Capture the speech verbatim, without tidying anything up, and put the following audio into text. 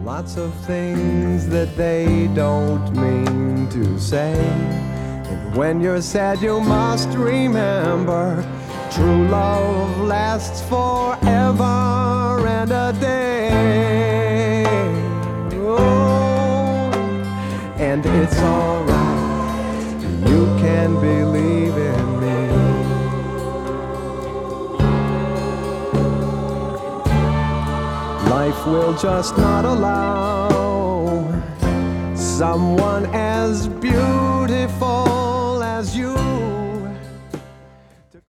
lots of things that they don't mean to say. And when you're sad, you must remember true love lasts forever and a day. Oh, and it's alright, you can believe in me. Life will just not allow someone as beautiful as you